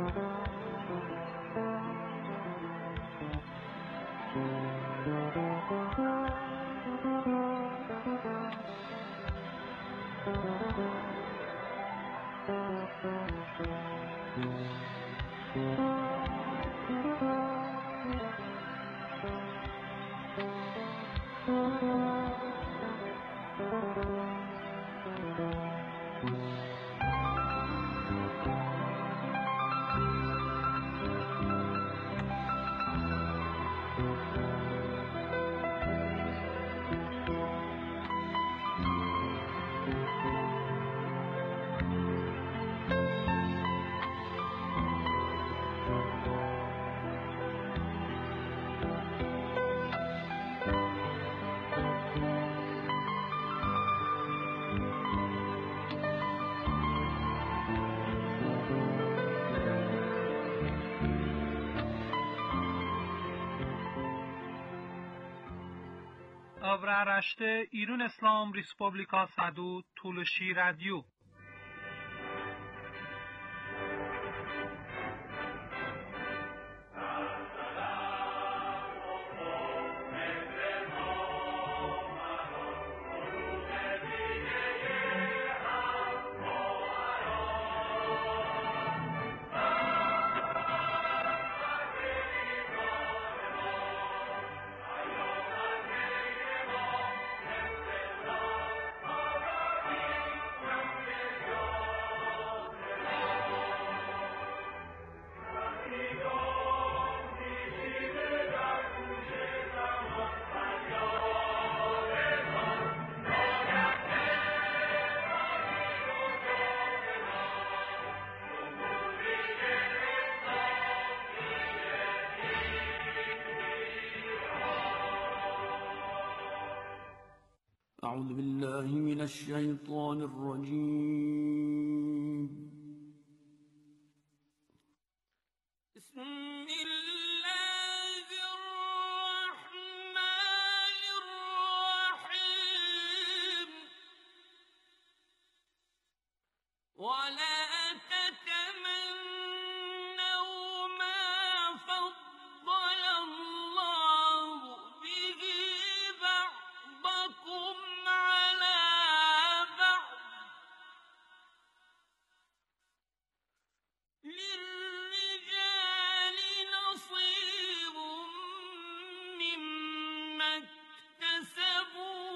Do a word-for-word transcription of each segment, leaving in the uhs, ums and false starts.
Avraaraşte İrun İslam Respublika Sadu Tuluşi Radyo. أعوذ بالله من الشيطان الرجيم. بسم الله الرحمن الرحيم. ولا تتمنوا ما فضل الله به بعضكم على بعض. للرجال نصيب مما اكتسبوا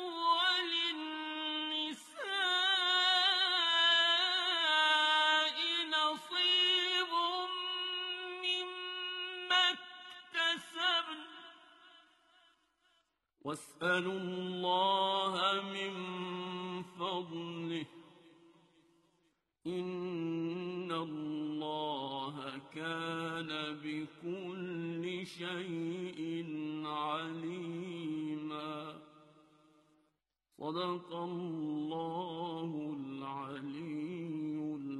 وللنساء نصيب مما اكتسبن واسألوا الله من فضله إن الله كان بكل شيء عليما. صدق الله العلي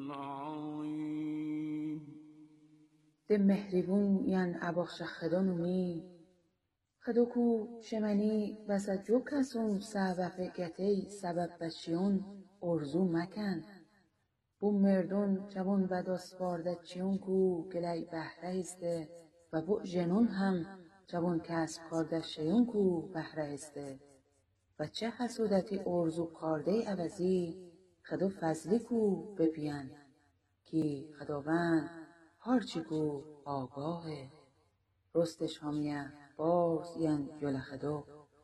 العظيم. ده مهربون ين اباخش خدانومی خدوکو شمنی بسا جو کسون سبب گتی سبب بچیون ارزو مکن. بو مردون جوان و دست باردت چیون کو گلی بهره استه و بو جنون هم جوان کسب کارده شیون کو بهره استه و چه حسودتی ارزو کارده عوضی خدو فضلی کو بپین کی خداوند هرچی کو آگاهه رستش همیه باز ین یل خدو.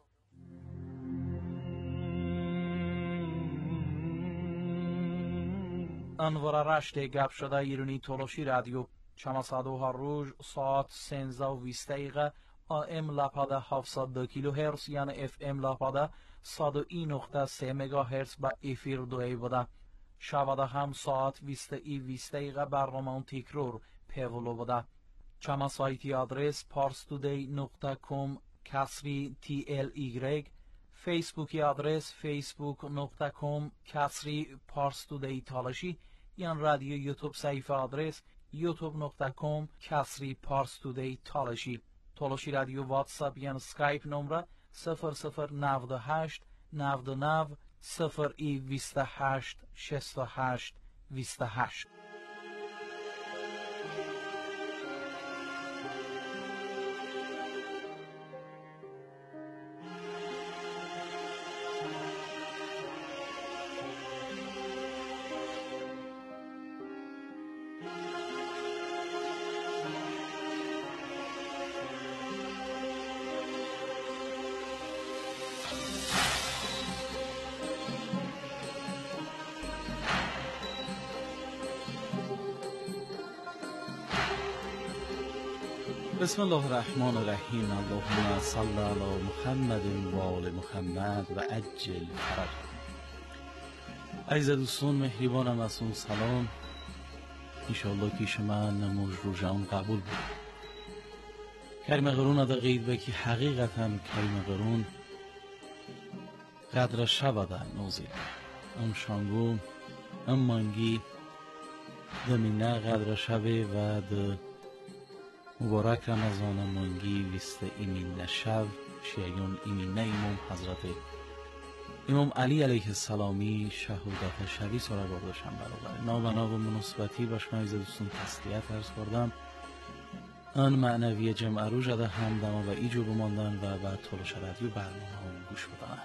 انوار رشته گپ شده ایرانی تولوشی رادیو چماسادو هر روز ساعت سنزده و بیست دقیقه آم لپاده هفتصد و دو کیلو هرتز یعنی اف ام لپاده صد و یک نقطه سه مگا هرتز با افیر دوی بوده. شباده هم ساعت بیست ای بیست دقیقه برنامه تکرار پیولو بوده. چما سایتی آدرس parstoday نقطه com کسری تی ال ایگرگ، فیسبوکی آدرس facebook نقطه com کسری parstoday تالشی، یان رادیو یوتیوب صفحه آدرس youtube نقطه com کسری parstoday تالشی. تالشی رادیو واتساپ یان سکایپ نمره صفر صفر نود و هشت نود و نه صفر ای بیست و هشت شصت و هشت بیست و هشت. بسم الله الرحمن الرحیم. اللهم صل علی محمد و آل محمد و عجل فرج. عزیز دوستان مهربانم از اون سلام. انشاءالله که شما نموز روزان قبول بود. کریم قرون ادا قید بکی حقیقتا کریم قرون قدر شباده نوزید ام شانگو ام مانگی دمینه قدر شبه و ده مبارک رمضان مانگی ویست ایمین نشو شیعون ایمین امام حضرت امام علی علیه السلامی شهودت شبی سرا برداشم برابر نام و نام و مناسبتی باش من ایزا دوستون تسلیت ارز کردم آن معنوی جمع رو جده هم دما و ایجو بماندن و بعد طول شرعی و برنامه هم گوش بدن.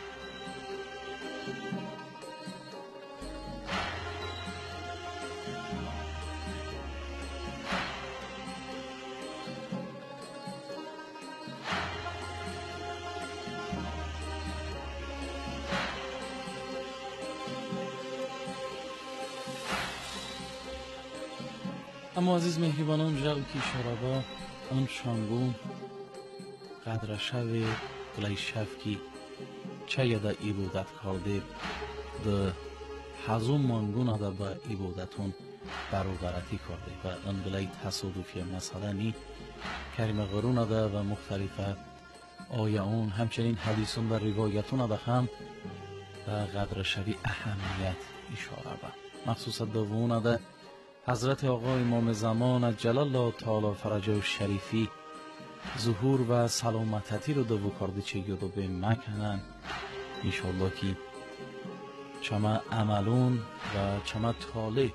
اما عزیز مهربانان جاو کی شرابا آن شانگو قدر شو گلی شف کی چه یده ایبودت کرده ده حزون مانگون ده با ایبودتون برابرتی کرده و آن گلی تصادفی مثلا نی کریم قرون ده و مختلف آیه اون همچنین حدیثون و روایتون ده هم و قدر شوی اهمیت اشاره با مخصوص دوون ده حضرت آقا امام زمان جلال الله تعالی فرجه و شریفی ظهور و سلامتی رو دو کرده چه یادو به مکنن انشالله که چما عملون و چما طاله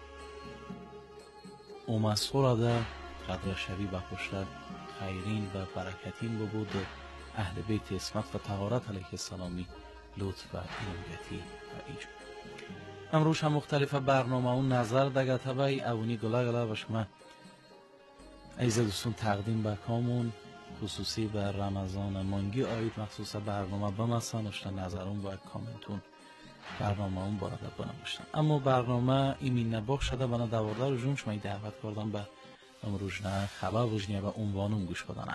امسخور ده قدر شوی بخوشتر خیرین و برکتین بود اهل بیت اسمت و طهارت علیه السلامی لطف و اینگتی و ایجاد امروز هم مختلف برنامه اون نظر دگه تبایی اونی گله گله باش من ایزه دوستون تقدیم بکامون خصوصی بر رمضان مانگی آید مخصوص برنامه بمسن اشتا نظرون باید کامنتون برنامه اون بارده بنموشتن اما برنامه ایمین نباخ شده بنا دوارده رو جون شما دعوت کردم به امروز نه خبر وجنیه و عنوانون گوش بدانم.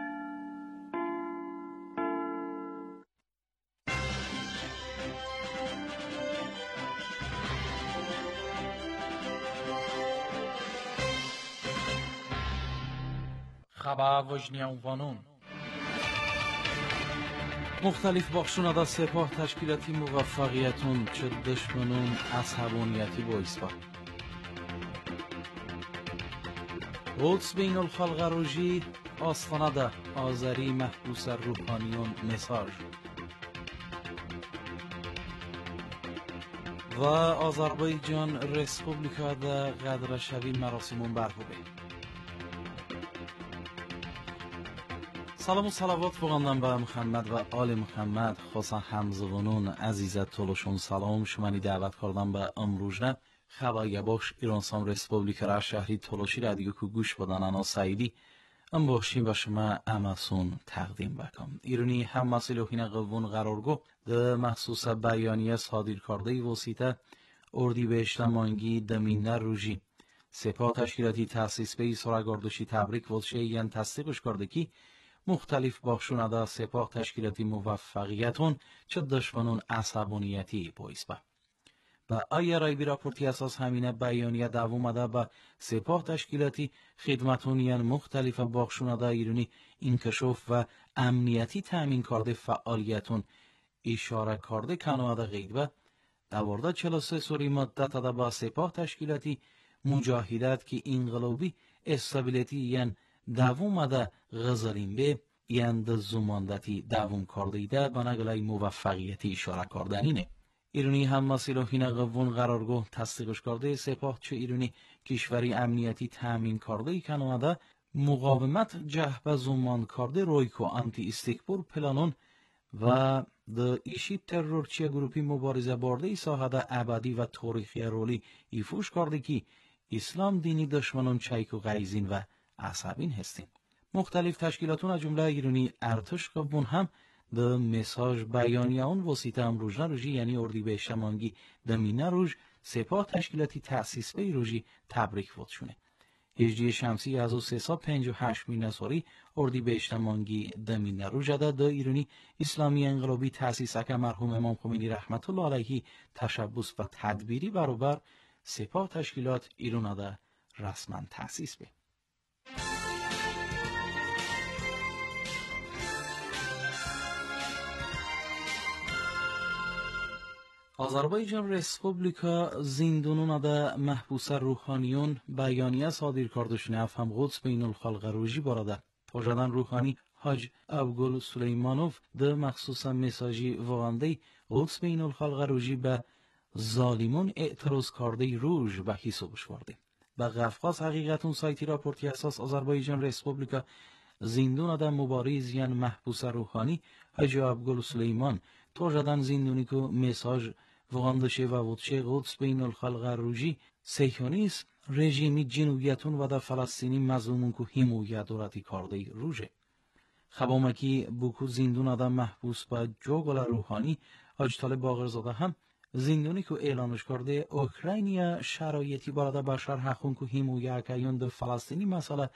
خبر وجنی عنوانون مختلف بخشون ادا سپاه تشکیلاتی موفقیتون چه دشمنون عصبانیتی باعث با قدس بین الخلق روژی آستانه ده آذری محبوس روحانیون مساج و آذربایجان رسپوبلیکا ده قدر شوی مراسمون برهوبه. سلام و صلوات بگندم به محمد و آل محمد خاصا همزبانون عزیزت طولشون سلام شمانی دعوت کردم به امروزنه خبر باش ایرانسان رسپوبلیک را شهری طولشی رادیو که گوش بدن انا سعیدی ام باشیم و شما امسون تقدیم بکم ایرانی هم مسئله قوون قرارگو ده محسوس بیانیه صادر کرده وسیطه اردی بهشت مانگی دمینه روژی سپاه تشکیلاتی تأسیس به سرگردشی تبریک ولشه یعن تصدیقش کرده کی مختلف بخشون ادا سپاه تشکیلاتی موفقیتون چه دشمنون عصبانیتی باعث با و آیا رای بی راپورتی اساس همینه بیانیه دوام ادا با سپاه تشکیلاتی خدمتون یعن مختلف بخشون ادا ایرانی انکشاف و امنیتی تامین کرده فعالیتون اشاره کرده کنو ادا غید با دوارده چهل و سه سوری مدت ادا با سپاه تشکیلاتی مجاهدت که انقلابی استابیلیتی یعن دوام ادا غزالین به یند زماندتی دوام کرده ایده با نگلای موفقیتی اشاره کردن اینه. ایرانی هم مسئله قوون قرارگاه تصدیقش کرده سپاه چه ایرانی کشوری امنیتی تامین کرده ای کنواده مقاومت جهب زمان کرده رویکو انتی استکبور پلانون و د ایشی ترورچی گروپی مبارزه برده ای ساحده ابدی و تاریخی رولی ایفوش کرده که اسلام دینی دشمنان چایک و غیزین و عصبین هستیم. مختلف تشکیلاتون از جمله ایرانی ارتش قوون هم د مساج بیانیه اون وسیطه هم روژنا روژی یعنی اردی بهشت مانگی دمینه روژ سپاه تشکیلاتی تأسیس به روژی تبریک ود شونه. هجری شمسی از او سه پنج و هشت نسواری اردیبهشت مانگی دمین روجده دا ایرانی اسلامی انقلابی تأسیس که مرحوم امام خمینی رحمت الله علیه تشبس و تدبیری برابر سپاه تشکیلات ایران دا رسما تأسیس به. آذربایجان رسپوبلیکا زیندونون دا محبوس روحانیون بیانیه صادر کردشون افهم قدس بین الخلق روژی باراده. توجدن روحانی حاج ابگل سلیمانوف ده مخصوصا مساجی واغنده قدس بین الخلق روژی به ظالمون اعتراض کرده روژ به حسابش ورده. به قفقاز حقیقتون سایتی راپورتی اساس آذربایجان رسپوبلیکا زیندون دا مبارز یان محبوس روحانی حاج ابگل سلیمان توجدن زیندونی که مساج واغندشه و وچه قدس بین الخلق روژی سیهونیست رژیمی جنوبیتون و در فلسطینی مظلومون که حمایت دارد کرده روژه. خبامکی بوکو زیندون آدم محبوس با جوگل روحانی حاج طالب باقرزاده هم زیندونی که اعلانش کرده اوکراینیا شرایطی بارد بشر حقون که حمایت کیون در فلسطینی مسئله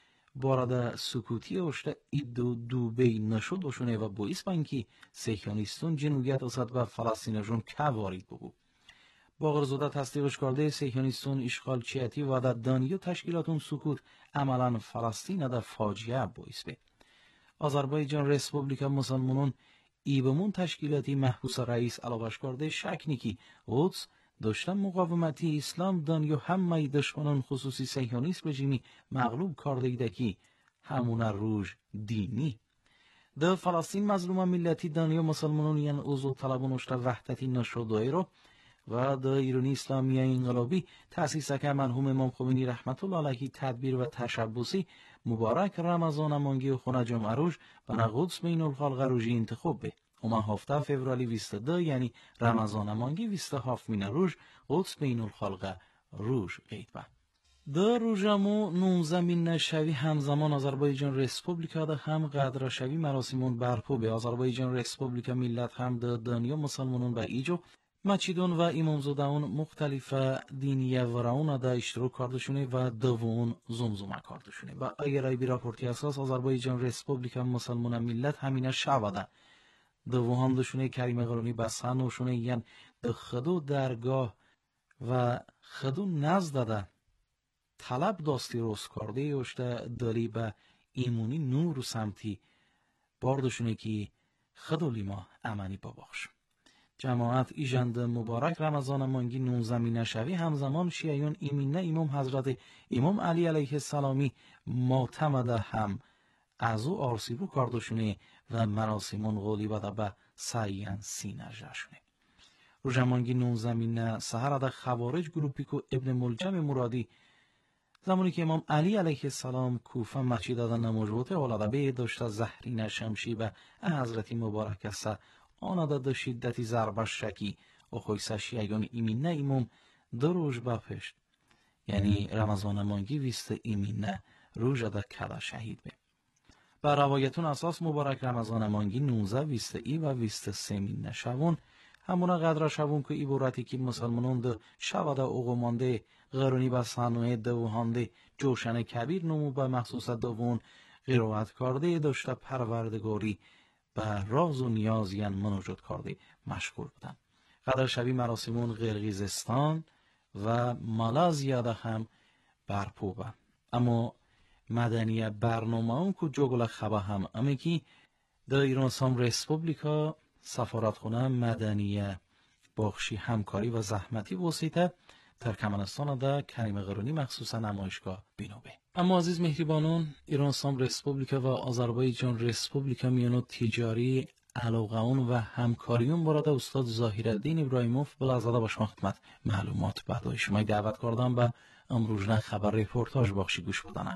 بارد سکوتی اشته ایدو دوبی نشد وشونه و باعث بانکی سیهونیستون جنوبیت اصد و فلسطینشون که وارد بگو. باقرزاده تصدیقش کرده سیهونیستون اشغال چیتی و در دانی و تشکیلاتون سکوت عملا فلسطین در فاجعه باعث به. آذربایجان رسپوبلیکا مسلمانون ایبمون تشکیلاتی محبوس رئیس علاوش کرده شک نیکی قدس داشتن مقاومتی اسلام دانیو همه دشمنان خصوصی سیهونیست رژیمی مغلوب کرده ایده کی همون روژ دینی. در فلسطین مظلوم ملتی دانیو مسلمانون یعنی اوزو طلبانوشت وحدتی نشده رو و در ایرانی اسلامی انقلابی تأسیس که مرحوم امام خمینی رحمت الله علیه تدبیر و تشبسی مبارک رمضان مانگی و خونه جمعه روز بنا قدس بین الخلق روژی انتخاب به. اوما هفته فوریه بیست و دو یعنی رمضان مانگی بیست و هفت مین روز قدس بین الخلق روز قید به. در روزمو نوزده مین شوی همزمان آذربایجان رسپوبلیکا ده هم قدر شوی مراسمون برپا به. آذربایجان رسپوبلیکا ملت هم در دنیا مسلمانون و ایجو مچیدون و امامزادهون مختلف دینیه و راون دا اشتراک کردشونه و دوون زمزمه کردشونه. و اگر ای بی راپورتی اساس آذربایجان رسپوبلیکا مسلمان ملت همینه شوده دو هم دشونه کریم قرونی بسن وشونه یعنی دو خدو درگاه و خدو نزده ده طلب داستی روز کرده یوشته داری به ایمونی نور و سمتی باردشونه که خدو لیما امنی باباخش. جماعت ایجند مبارک رمضان مانگی نوزده مین شوی همزمان شیعیون ایمینه امام حضرت امام علی علیه السلامی معتمده هم از او آرسی رو کردشونه و مراسمون غولی بده به سعیان سینه جشونه. روزمانگی نوزده مین سهر ده خوارج گروپی که ابن ملجم مرادی زمانی که امام علی علیه السلام کوفه مسجد ده نماز اولاده به داشته زهرین شمشی به حضرت مبارک است آن ده شدتی ضربش شکی و خویسشی اگان ایمینه ایموم دو روز بپشت یعنی رمضان مانگی ویست ایمینه روز ده کده شهید به. بر روایتون اساس مبارک رمضان مانگی نوزده ویست ای و ویست سه مینه شوون همونا قدر شوون که ای بورتی که مسلمانون ده شوده اغمانده غرونی به صنوه دوهانده جوشن کبیر نمو به مخصوص دوون قرائت کرده داشته پروردگاری به راز و نیاز یعنی مناجات کرده مشغول بودن. قدر شبی مراسمون قرقیزستان و مالازیا ده هم برپا به. اما مدنی برنامه اون که جوگل خبه هم اما که در ایران اسلامی رسپوبلیکا سفارتخانه مدنی بخشی همکاری و زحمتی واسطه ترکمنستان ده کریم قرونی مخصوصا نمایشگاه بینوبه. اما عزیز مهربانان ایران اسلامی رسپوبلیکا و آذربایجان رسپوبلیکا میانو تجاری علاقه‌اون و همکاریون برای استاد ظاهرالدین ابراهیموف بلازاده با شما خدمت معلومات بعدای شما دعوت کردم به امروزنه خبر رپورتاج بخشی گوش بدانم.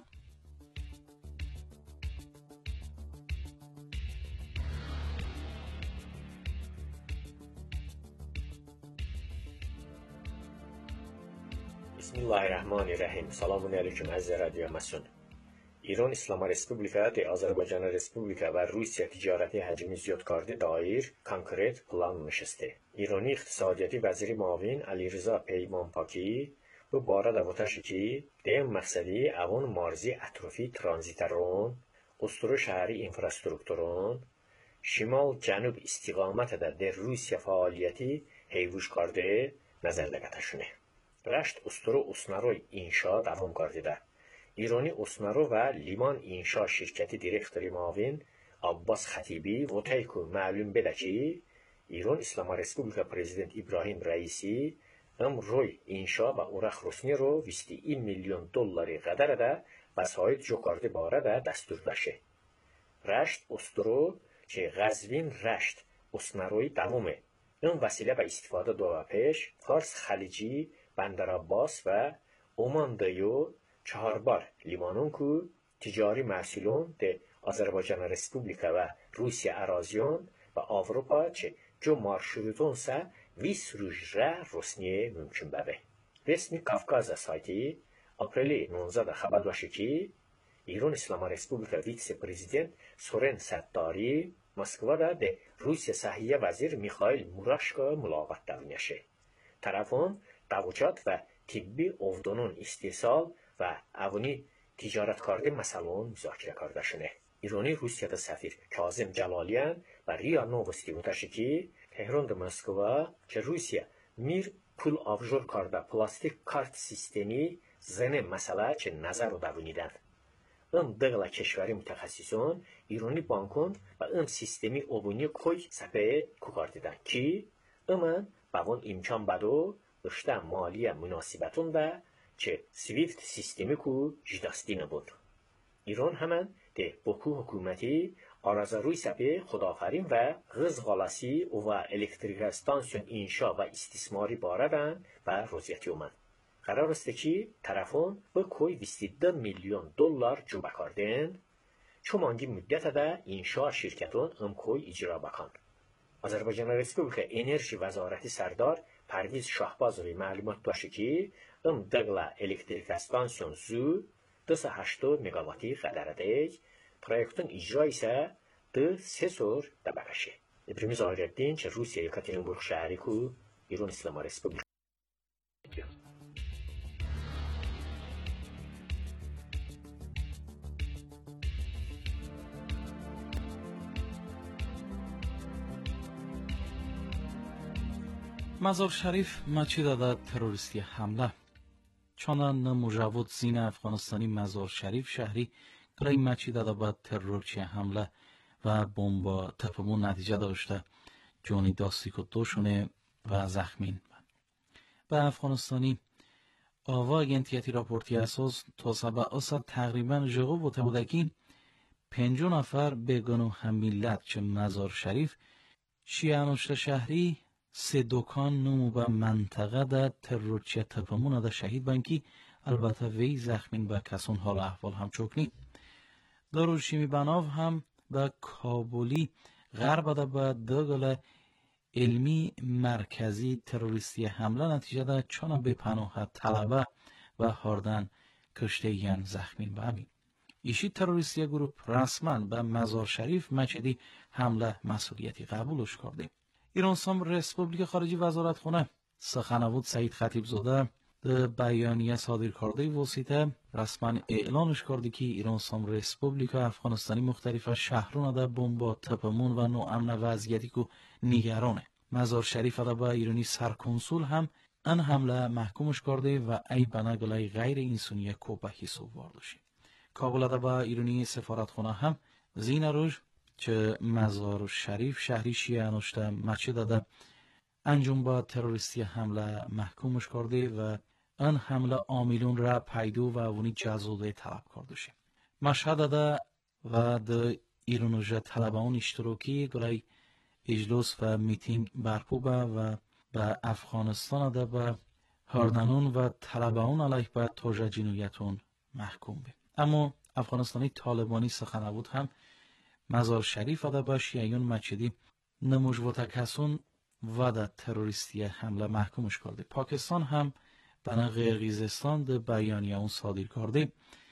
بسم الله الرحمن الرحیم. سلام علیکم از رادیو مسون. ایران اسلامی رسپوبلیکا دی آذربایجان رسپوبلیکا و روسیه تجارتی حجمی زیاد کرده دایر کنکرت پلان نشسته. ایرانی اقتصادیاتی وزیر معاون علیرضا پیمانپاکی bu borada votashiki dem maqsadi avon marzi atrofi tranzitaron usturu shahri infrastrukturun shimol janub istiqomatida der Rusiya faoliyati heyvush karde nazarda gatashune. Rasht usturu usnaroy insho davom kardida. ایرانی اسنارو و لیمان اینشا شرکتی دیرکتوری معاون عباس خطیبی وطعی که معلوم بده که ایران اسلامی رسپوبلیکا پرزیدنت ابراهیم رئیسی ام روی اینشا و اورخ رسمی رو بیست و یک میلیون دلاری قدر ده بسایت جو کرده باره ده دستور داشه. رشت استرو که غزوین رشت اسناروی دومه. اون وسیله به استفاده دو پیش فارس خلیجی بندر عباس و عمان دیو چهار بار لیمانون که تجاری محصولون ده آذربایجان رسپوبلیکا و روسیه ارازیون و آوروپا چه جو مارشروتون سا ویس روش را رسنیه ممکن ببه. رسمی کافکاز سایتی اپریل نوزده خبر باشه که ایران اسلامی رسپوبلیکا ویتس پرزیدنت سورن ستاری مسکوا ده روسیه صحیه وزیر میخائیل موراشکا ملاقات دارنیشه. طرفون دوچات و طبی افدانون استیصال و اوانی تجارت کرده مسئلون مذاکره کرده شده. ایرانی روسیه سفیر کاظم جلالیان و ریا نووستی متشه که تهران ده مسکوا که روسیه میر پول آبجور کرده پلاستیک کارت سیستمی زنه مسئله چه نظر رو دارونیدن. ام دغلا کشوری متخصصون ایرانی بانکون و ام سیستمی اوبونی کوی سپه کوکاردیدن که امان باون امکان بدو اشته مالی مناسبتون و چه سویفت سیستمی کو جداستی نبود. ایران همان ده بکو حکومتی آرازا روی سپه خدافرین و غز غالاسی و الکتریک استانسیون انشا و استثماری باردن و روزیتی اومن. قرار است که طرفون با کوی بیست و دو میلیون دلار جو بکاردن چون مانگی مدت ده انشا شرکتون ام کوی اجرا بکن. آذربایجان رسپوبلیکا انرژی وزارتی سردار پرویز شاهبازوی معلومات داشته که ام دغلا الکتریک استانسیون زو دویست و هشتاد مگاواتی قدر دیگ پروژه اجرا ایسا دو سه سور دبکشه. ابراهیم زاهرالدین چه روسیه یکاترینبورگ شهری کو ایران اسلامی رسپوبلیکا. مزار شریف مچی داده تروریستی حمله چانان مجاود زین افغانستانی مزار شریف شهری گرای مچی داده با ترورچی حمله و بمب تپمون نتیجه داشته جونی داستی که دوشونه و زخمین به افغانستانی آوا اگنتیتی راپورتی اساس تا سبع اصد تقریبا جغو بوده بوده که پنجو نفر بگنو همیلت چه مزار شریف شیعانوشت شهری سه دکان نمو به منطقه ده ترورچی تپمون ده شهید بانکی البته وی زخمین به کسون حال احوال هم چوکنی دارو شیمی بناو هم به کابولی غرب ده به دگل علمی مرکزی تروریستی حمله نتیجه ده چانا به پناه طلبه و هاردن کشته ین زخمین به همین ایشی تروریستی گروپ رسما به مزار شریف مچدی حمله مسئولیتی قبولش کرده. ایران اسلامی رسپوبلیک خارجی وزارت خونه سخنوود سعید خطیب زاده در بیانیه صادر کرده واسطه رسما اعلانش کرده که ایران اسلامی رسپوبلیک افغانستانی مختلف شهرون ده بمب تپمون و نوامن وضعیتی که نگرانه. مزار شریف ده با ایرانی سرکنسول هم ان حمله محکومش کرده و ای بنگلای غیر انسانی کوبه حساب واردشه. کابل ده با ایرانی سفارتخانه هم زین روز که مزار شریف شهری شیعه انوشته مچه داده انجام با تروریستی حمله محکومش کرده و ان حمله عاملون را پیدو و اونی جزوده طلب کرده شه. مشهد داده و ده ایرانوژه طلبان اشتراکی گلای اجلاس و میتینگ برپو به و به افغانستان ده به هاردنون و طلبان علیه به توجه جنویتون محکوم به. اما افغانستانی طالبانی سخنوود هم مزار شریف ده با شیعیون مچدی نموش و تکسون و ده تروریستی حمله محکومش کرده. پاکستان هم بنا قرقیزستان ده بیانیه اون صادر کرده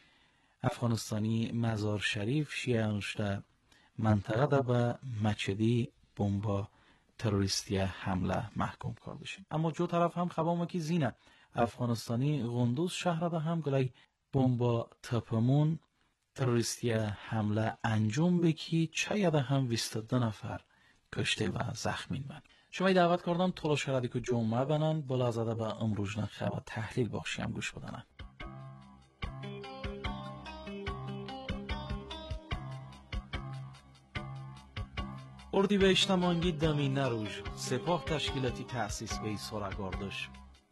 افغانستانی مزار شریف شیعیانش ده منطقه ده با مچدی بمب تروریستی حمله محکوم کرده شد. اما جو طرف هم خبامه که زینه Afg'onistoni G'unduz shahrida ham g'ilay bomba tapamun terroristiya hamla انجام بکی چایده هم بیست دو نفر کشته و زخمی من. شما دعوت کردم طول شردی که جمعه بنن بالا زده به امروزن خبر تحلیل باشیم گوش بدنن. اردیبهشت مانگی دمی نروژ سپاه تشکیلاتی تأسیس به سرگاردش.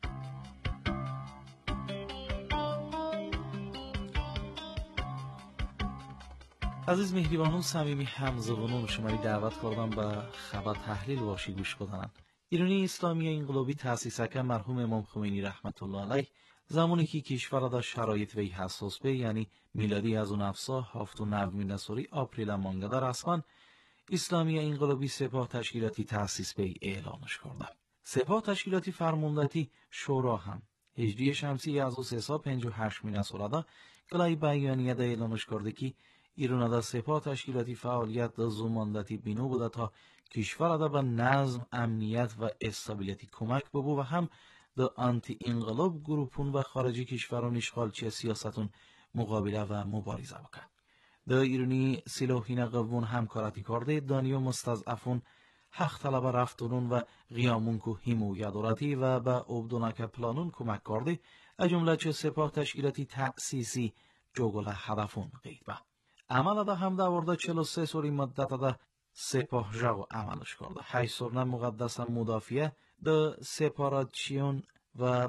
عزیز مهریبانون صمیمی همزبانون شما دعوت کردم به خبر تحلیل باشی گوش بدنن. ایرانی اسلامی انقلابی تأسیسک مرحوم امام خمینی رحمت الله علیه زمانی که کشور دا شرایط وی حساس به یعنی میلادی از اون افسا هفت و نوی نسوری آپریل مانگه در رسما اسلامی انقلابی سپاه تشکیلاتی تأسیس به اعلانش کرده. سپاه تشکیلاتی فرماندهی شورا هم هجری شمسی از سه سال پنجاه و هشت نسوره کلای بیانیه دا اعلانش کرده که ایران دا سپاه تشکیلاتی فعالیت دا زماندتی بینو بوده تا کشور دا به نظم، امنیت و استابیلیتی کمک ببو و هم دا آنتی انقلاب گروپون و خارجی کشوران اشغالچی سیاستون مقابله و مبارزه بکن. دا ایرانی سلاحین قوون همکارتی کرده دانیو مستضعفون حق طلب رفتارون و قیامون که حمایت و به عبدونک پلانون کمک کرده از جمله چه سپاه تشکیلاتی تأسیسی جوگل هدفون قید به. عمل دا هم دورده چهل و سه سوری مدت دا سپاه جاو عملش کرده. هشت سورنه مقدس مدافعه دا سپاراتچیون و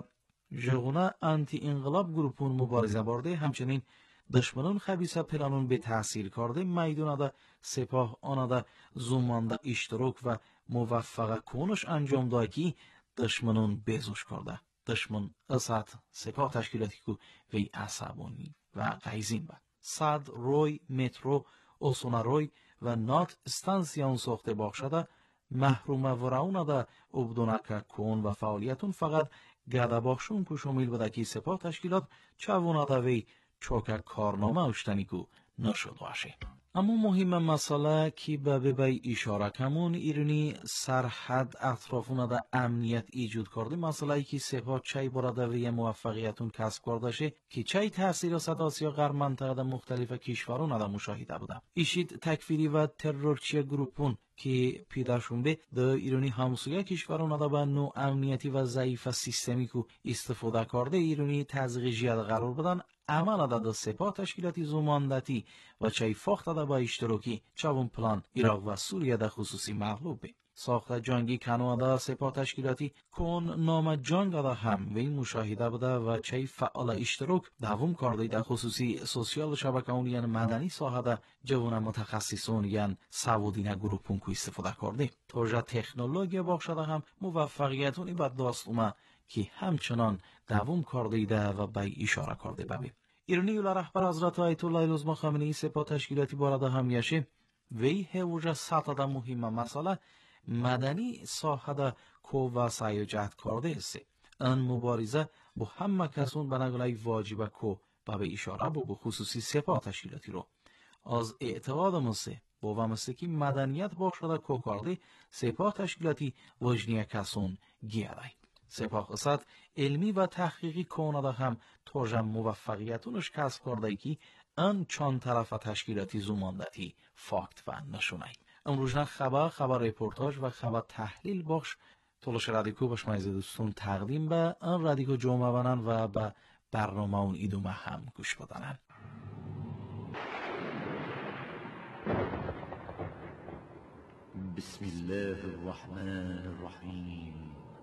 جغونه آنتی انقلاب گروپون مبارزه برده همچنین دشمنان خبیثه پلانون به تحصیل کرده میدون دا سپاه آن دا زمانده اشتراک و موفق کنش انجام داد که دشمنان بیزوش کرده. دشمن اسد سپاه تشکیلاتی که وی عصبانی و غیزین بود. صد روی مترو اسونا روی و نات استانسیون ساخته باشده محروم وراونه دا عبدونک کون و فعالیتون فقط گده باشون که شمیل بده که سپاه تشکیلات چوونه دا وی چوک کارنامه اشتنی که نشد باشه. اما مهم مسئله که به بی اشاره کمون ایرانی سرحد اطرافونه دا امنیت ایجود کرده مسئله که سپاه چای براده وی موفقیتون کسب کرده شه که چای تاثیر وسط آسیا غرب منطقه دا مختلف کشورونه دا مشاهده بوده. ایشید تکفیری و ترورچی گروپون که پیداشون به دا ایرانی همسایه کشورونه دا به نوع امنیتی و ضعیف سیستمی که استفاده کرده ایرانی تزریق جیاد قرار بدن عمل دا, دا سپاه تشکیلاتی زماندتی و چای فاخت دا با اشتراکی چاون پلان عراق و سوریه دا خصوصی مغلوب به. ساخت جنگی کنوا دا سپاه تشکیلاتی کن نام جنگ دا هم وی مشاهده بوده و چای فعال اشتراک دوام کرده دا خصوصی سوسیال شبکه‌ون یعنی مدنی ساحه دا جوان متخصصون یعنی سعودینه گروپون که استفاده کرده. توجه تکنولوژی بخشده هم موفقیتونی بد داست اومه که همچنان دوام کرده ده و به اشاره کرده ببین. ایرانی و رهبر حضرت آیت الله العظمی خامنه‌ای سپاه تشکیلاتی بارده هم یشه وی هوجه سطح ده مهم مسئله مدنی ساحه ده کو و سعی جهد کرده است. ان مبارزه با همه کسون به نگلای واجبه کو به اشاره با خصوصی سپاه تشکیلاتی رو از اعتقاد مسه با و مسه که مدنیت باشده کو کرده سپاه تشکیلاتی وجنیه کسون گیره. سپاه اسد علمی و تحقیقی کننده هم توجه موفقیتونش کسب کرده که ان چند طرف تشکیلاتی زماندتی فاکت و نشونه. امروزنا خبر خبر رپورتاج و خبر تحلیل باش طولش رادیکو باش مایز دوستون تقدیم به ان رادیکو جمعه بنن و به برنامه اون ایدومه هم گوش بدنن. بسم الله الرحمن الرحیم.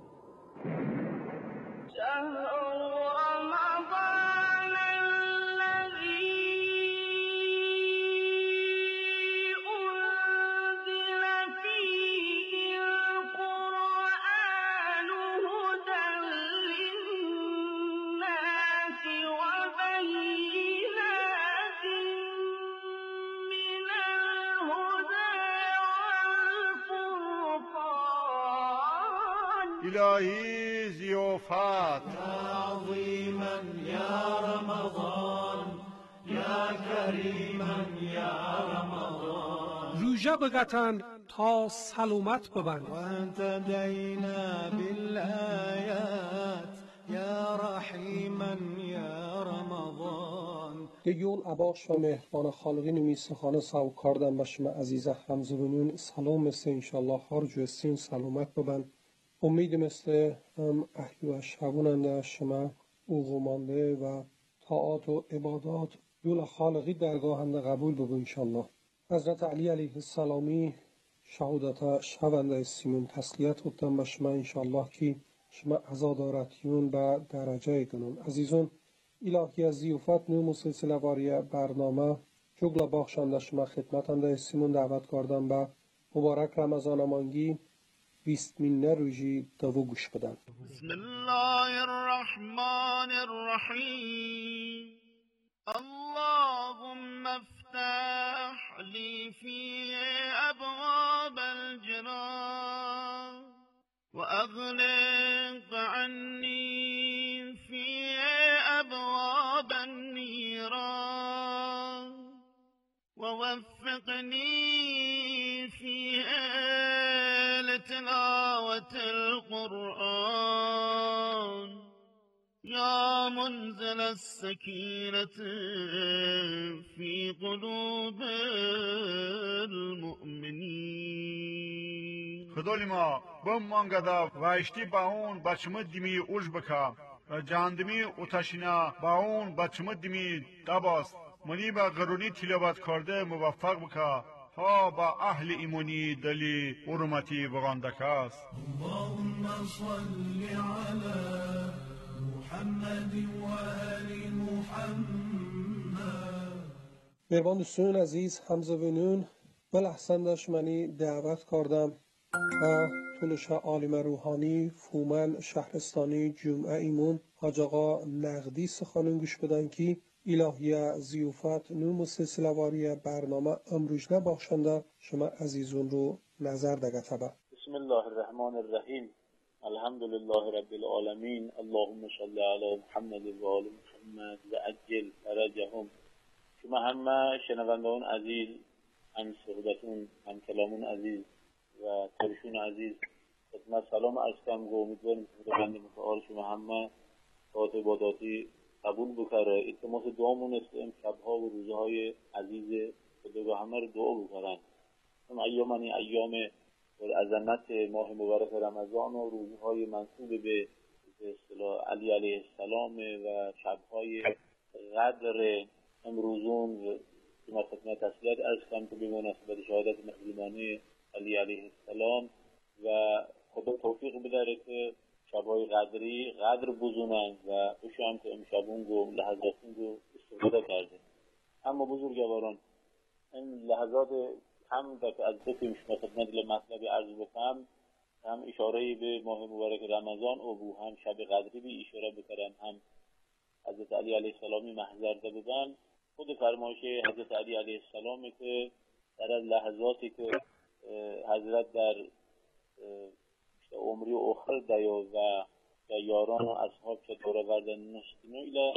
إلهي زيوفات يا عظيما يا رمضان يا كريما يا رمضان روژه بگتن تا سلامت ببند وانت دينا بالآيات يا رحيما يا رمضان. دیول عباش و مهربان خالقی نمیسخانه ساو کاردن به شما عزیز همزبونون سلام مثل انشالله هر جوستین سلامت ببن. امید مثل هم احیو و شبوننده شما اوغمانده و طاعات و عبادات یول خالقی درگاهنده قبول ببو انشالله. حضرت علی علیه السلامی شهادت شونده سیمون تسلیت بودن به شما انشالله که شما عزادارتیون به درجه گنون. عزیزون الهی از زیوفت نوم سلسله واری برنامه جگل باخشنده شما خدمتنده سیمون دعوت کردن به مبارک رمضان مانگی بیستمین روژی دو گوش بدن. بسم الله الرحمن الرحیم. اللهم افتح لي فيه أبواب الجنان وأغلق عني فيه أبواب النيران ووفقني فيه لتلاوة القرآن يا منزل السكينة في قلوب المؤمنين. خدای ما بم مانگدا و اشتی با اون بچمه دیمی اوش بکا و جاندمی اوتشینا با اون بچمه دیمی دباست منی با غرونی تلاوت کرده موفق بکا تا با اهل ایمونی دلی حرمتی بغاندکاست. اللهم صل على محمد و آل محمد. مهربان دوستان عزیز همزبونون من احسن داشت منی دعوت کردم و طولش عالم روحانی فومن شهرستانی جمعه ایمون حاج آقا نقدی سخنان گوش بدن که الهی زیوفت نوم سلسله واری برنامه امروز نباخشنده شما عزیزون رو نظر دگته با. بسم الله الرحمن الرحیم. الحمد لله رب العالمین. اللهم صل علی محمد و آل محمد و عجل فرجهم. شما همه شنوندگان عزیز، هم صحبتون، هم کلامون عزیز و ترشون عزیز، خدمت سلام عرض کنم و امیدوارم که خداوند متعال شما همه طاعت عباداتی قبول بکره. التماس دعامون است این شبها و روزهای عزیز خدا همه رو دعا بکرن. اون ایامانی ایام عظمت ماه مبارک رمضان و روزهای منسوب به اصطلاح علی علیه السلام و شبهای قدر امروزون که ما خدمت تسلیت عرض کنم که به مناسبت شهادت مظلومانه علی علیه السلام و خدا توفیق بداره که شبهای قدری قدر بزونن و اوشو هم که امشبون و لحظاتون رو استفاده کرده. اما بزرگواران این لحظات هم که از بکنیم شما خدمت لمطلبی عرض بکنم هم اشاره به ماه مبارک رمضان و بو هم شب قدری بی اشاره بکرم هم حضرت علی علیه السلامی محضر ده بودن. خود فرمایش حضرت علی علیه السلام که در از لحظاتی که حضرت در عمری اخر دیا و یاران و اصحاب که دوره وردن نشتینو ایلا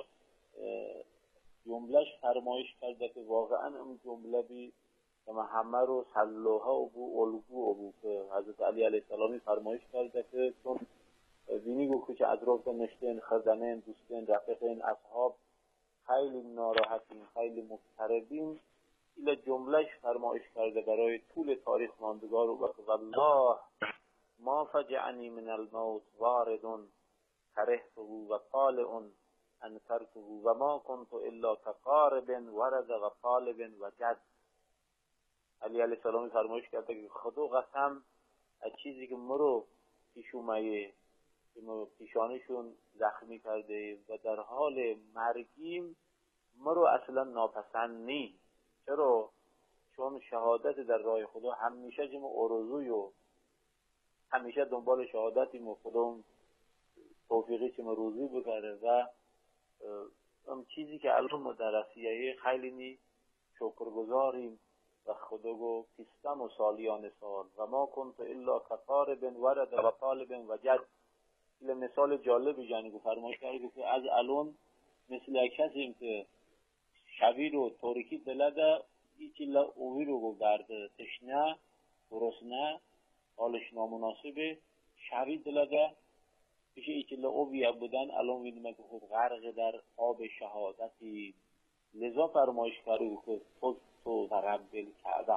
جملهش فرمایش کرده که واقعا اون جمله بی که همه رو صلوها و بو الگو و بو که حضرت علی علیه السلامی فرمایش کرده که چون بینی گو که اطراف نشتین خردنین دوستین رفقین اصحاب خیلی ناراحتین خیلی مضطربین ایلا جملهش فرمایش کرده برای طول تاریخ ماندگار و که والله ما فجعنی من الموت وارد کرهته و طالع انکرته و ما كنت الا كقارب ورد و طالب و جد. علی علیه السلام فرمایش کرده که خدا قسم از چیزی که مرو پیش اومایه که پیشانشون زخمی کرده و در حال مرگیم مرو اصلا ناپسند نی. چرا؟ چون شهادت در راه خدا همیشه جمع ارزوی و همیشه دنبال شهادتیم و خدا توفیقی که ما روزی بکره و اون چیزی که الان ما در رسیه خیلی نی شکرگزاریم و خدا گو پیستم و سالیان سال و ما کنت الا کفار بن ورد و طالب و جد. این مثال جالبی یعنی گو فرمایش کرده که از الان مثل کسیم که شبی رو تاریکی دلده ایچی لعوی رو گو برده تشنه گرسنه حالش نامناسبه شبی دلده پیش ایچله او بیا بودن الان ویدیم که خود غرق در آب شهادتی. لذا فرمایش کرده که فزت و رب الکعبه.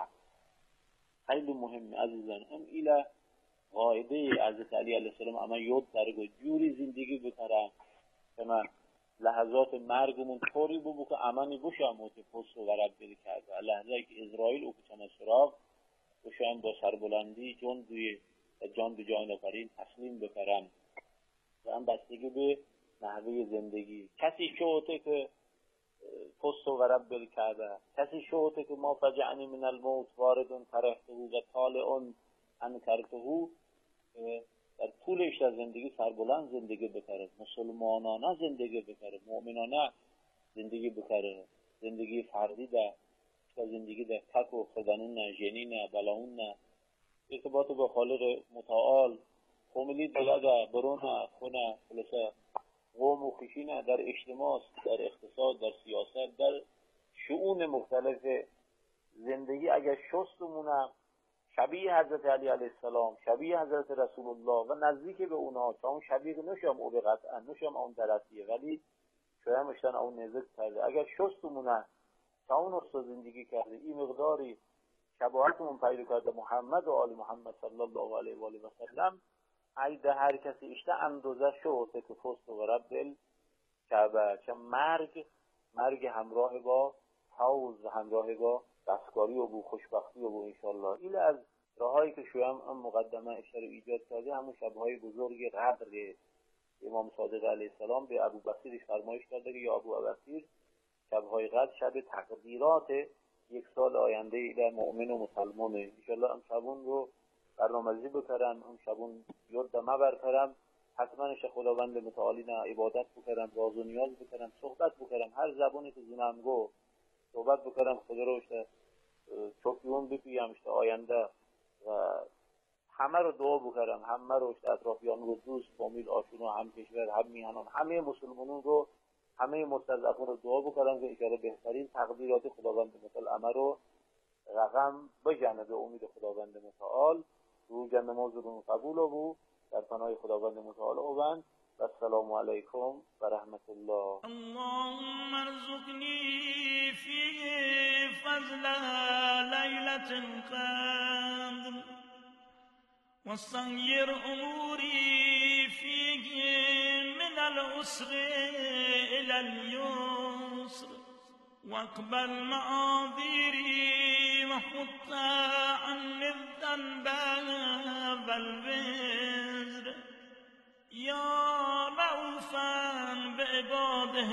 خیلی مهمه عزیزان. هم ایله قاعده حضرت علی علیه السلام اما یاد داره جوری زندگی بکرم که من لحظات مرگمون طوری ببو که امنی باشم و فزت و رب الکعبه. لحظه که اسرائیل او کچم سراغ باشم با سربلندی جان دوی جان به جان آفرین تسلیم بکرم. و هم بستگی به نحوه زندگی. کسی شوته که فزت و رب الکعبه، کسی شوته که ما فجعنی من الموت واردون ترهته و طالع انکرته، در طولش در زندگی سربلند زندگی بکره، مسلمانانه زندگی بکره، مؤمنانه زندگی بکره، زندگی فردی ده زندگی ده تک و خدانون نه جنین نه بلاون نه ارتباط با خالق متعال فامیلی دلاده برون خونه خلاصه قوم و خشینه در اجتماع، در اقتصاد، در سیاست، در شؤون مختلف زندگی اگر شستمونه شبیه حضرت علی علیه السلام، شبیه حضرت رسول الله و نزدیک به اونا، تا اون شبیه نشم او به قطعا نشم اون درستیه ولی شاید مشتن اون نزد کرده. اگر شستمونه تا اون اصلا زندگی کرده این مقداری شباهتمون پیدا کرده محمد و آل محمد صلی الله علیه و آله و سلم، ایده هر کسی اشته اندازه شد که فزت و رب الکعبه. چون مرگ مرگ همراه با فوز و همراه با دستکاری و بو خوشبختی و بو انشالله. این از راهایی که شویم هم مقدمه اشتر ایجاد کرده همون شبهای بزرگ قدر امام صادق علیه السلام به ابو بصیرش فرمایش کرده که یا ابو بصیر شبهای قدر شب تقدیرات یک سال آینده در مؤمن و مسلمانه. انشالله هم شبون رو برنامه‌ریزی بکرم، هم شبون یاد مبر کرم، حتما اش خداوند متعالی نه عبادت بکرم، راز و نیاز بکرم، صحبت بکرم، هر زبانی که زنم گو صحبت بکرم، خدا رو اشته چوکیون بپیم اشته آینده و همه رو دعا بکرم، همه رو اشته اطرافیان رو دوست فامیل آشنا هم کشور هم میهنان همه مسلمانون رو همه مستضعفان رو دعا بکرم که انشاءالله بهترین تقدیرات خداوند متعال رو رقم بجنه به امید خداوند متعال. رو جن نمازتون قبول و در پناه خداوند متعال اوبند و السلام علیکم و رحمت الله. اللهم ارزقني فيه فضل ليلة القدر واستغير أموري فيه من العسر إلى اليسر واقبل معاذيري وحط عني الذنب والوزر يا رؤوفا بعباده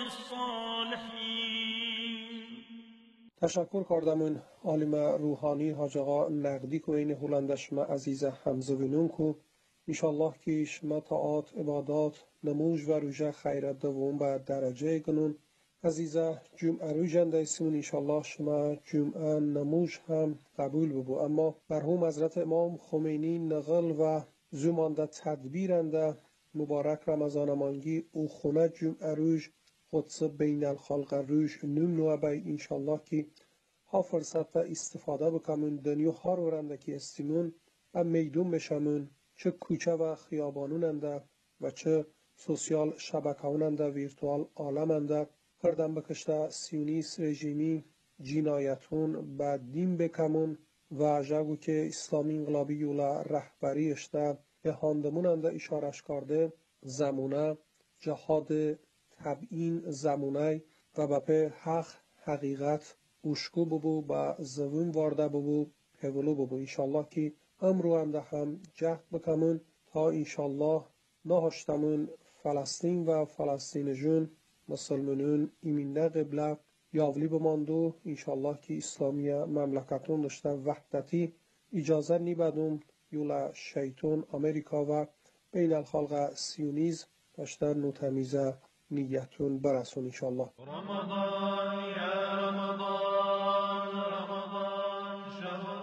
الصالحين. تشکر کردم عالم روحانی حاج آقا نقدی که این هلندش ما عزیز حمزه بینون کو انشالله که شما طاعات عبادات نموج و روژه خیرت دوم به درجه گنون عزیزه جمعه روژنده ایسون انشالله شما جمعه نموج هم قبول ببو. اما مرحوم حضرت امام خمینی نقل و زمانده تدبیرنده مبارک رمضان مانگی او خونه جمعه روژ قدس بین الخلق روژ نوم نوه بای انشالله که ها فرصت استفاده بکمون دنیا ها رو رنده که استیمون هم میدون بشمون چه کوچه و خیابانوننده و چه سوسیال شبکهوننده ویرتوال عالمنده کردن بکشته سیونیس رژیمی جنایتون به دین بکمون و جگو که اسلامی انقلابی یولا رهبری اشته به هاندموننده اشارش کرده زمونه جهاد تبیین زمونه و به په حق حقیقت اوشکو ببو با زوون وارده ببو پولو ببو انشالله که امرو انده هم جهد بکمون تا انشالله نهاشتمون فلسطین و فلسطین جون مسلمانون ایمینده قبله یاولی بماندو انشالله که اسلامی مملکتون داشته وحدتی اجازه نیبدوم یولا شیطون امریکا و بین الخلق سیونیز داشته نوتمیزه نیتون برسون انشالله. رمضان یا رمضان رمضان شهر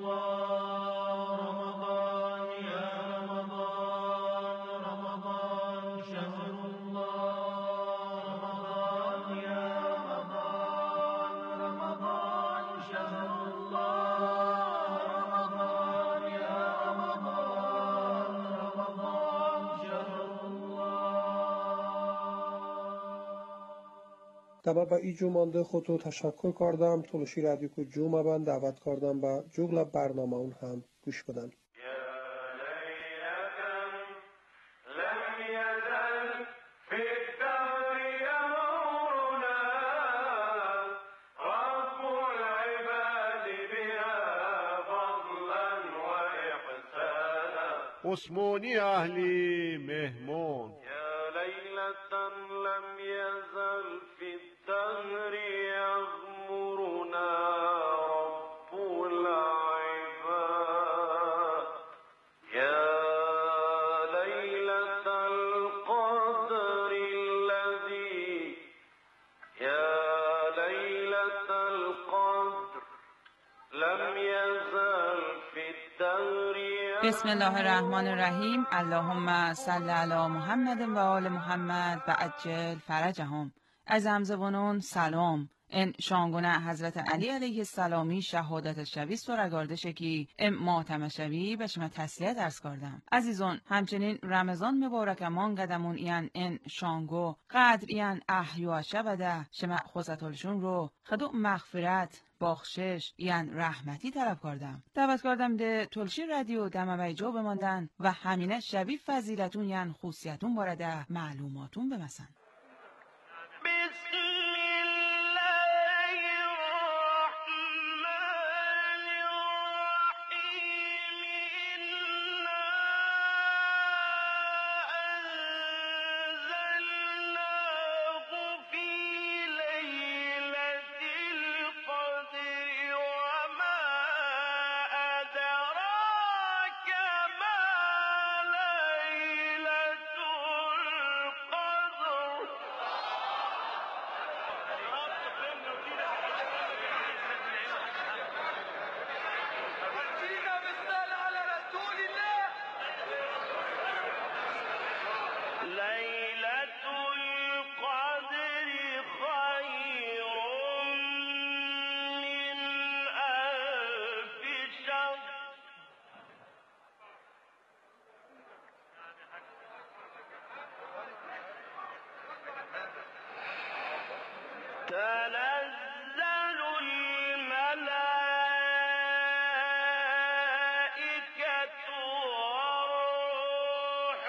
الله رمضان یا رمضان رمضان شهر الله رمضان یا رمضان رمضان شهر الله رمضان یا رمضان رمضان شهر الله دما با ای جو مانده خودتو تشکر کردم تلوشی رادیو کو جو مبن دعوت کردم با جوگل برنامه اون هم گوش بدن. عثمانی اهلی مهمون يا ليلة لم يزل في الدهر يغمرنا رب العباد يا ليلة القدر الذي يا ليلة القدر لم يزل في الدهر. بسم الله الرحمن الرحیم. اللهم صل علی محمد و آل محمد و عجل فرجهم. از همزبانان سلام. این شانگونه حضرت علی علیه السلامی شهادت شوی سرگارده کی ام ماتم شوی به شما تسلیت درس کردم. عزیزان همچنین رمضان مبارکمان قدمون این این شانگو قدر این احیو شبده شما خوزتالشون رو خدو مغفرت بخشش یعنی رحمتی طلب کردم. دعوت کردم ده تلشی رادیو دم بیجا بماندن و همینه شبیه فضیلتون یعنی خوصیتون بارده معلوماتون بمسن. تنزل الملائكة والروح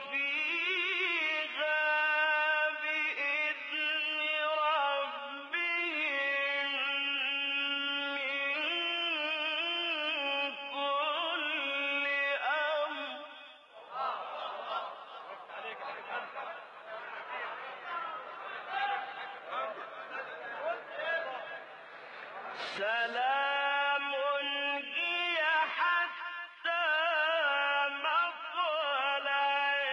فيها بإذن ربهم من كل أمر. سلام هي حتى مطلع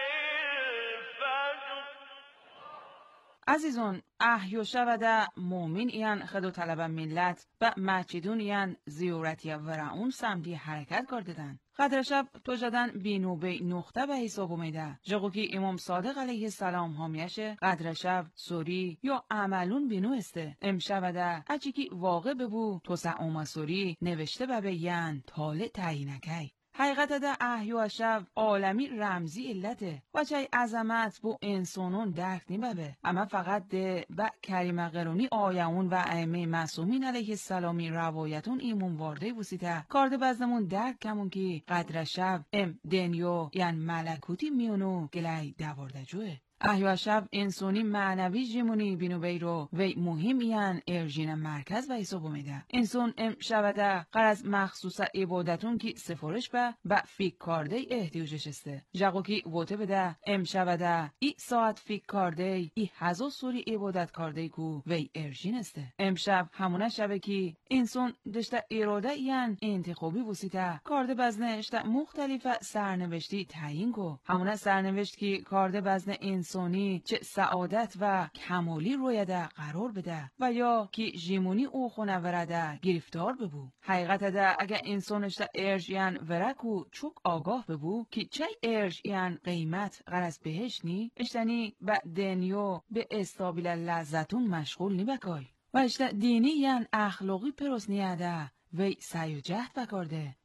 الفجر. عزیزان احیو شوده مومین این خدو طلب ملت و مچیدون این زیورتی ورعون سمتی حرکت کرددن. قدر شب تو جدن بینوبه نقطه به حساب اومده. جگو که امام صادق علیه السلام همیشه قدر شب سوری یا عملون بینو استه. امشب ده اچی که واقع ببو تو سا اوما سوری نوشته ببه ین تاله تعیینکی. حقیقت ده احیو شب عالمی رمزی علته و چای عظمت بو انسانون درک نیبه اما فقط ده با کریم قرونی آیون و ائمه معصومین علیه السلامی روایتون ایمون وارده بوسیده کارده بزنمون درک کمون که قدر شب ام دنیو یعن ملکوتی میونو گلای دوارده جوه. احیو شب انسانی معنوی جیمونی بینو بیرو وی مهم این ارژین مرکز و حساب میده. انسان ام شبده قرض مخصوص عبادتون کی سفارش به با فیک کارده احتیاجش استه. جاگو کی ووته بده ام شبده ای ساعت فیک کارده ای هزار سوری عبادت کارده کو وی ارژین استه. ام شب همونه شبه کی انسان دشته اراده این انتخابی وسیته کارده بزنه اشته مختلف سرنوشتی تعیین کو. همونه سرنوشت کی کارده بزنه انسان انسانی چه سعادت و کمالی رویده قرار بده و یا که جیمونی او خونه ورده گرفتار ببو. حقیقت ده اگه انسانش ده ارج یعن ورکو چوک آگاه ببو که چه ارج یعن قیمت غرض بهش نی اشتنی به دنیو به استابیل لذتون مشغول نی بکای و اشته دینی یعن اخلاقی پروس نیاده وی سعی و جهد بکارده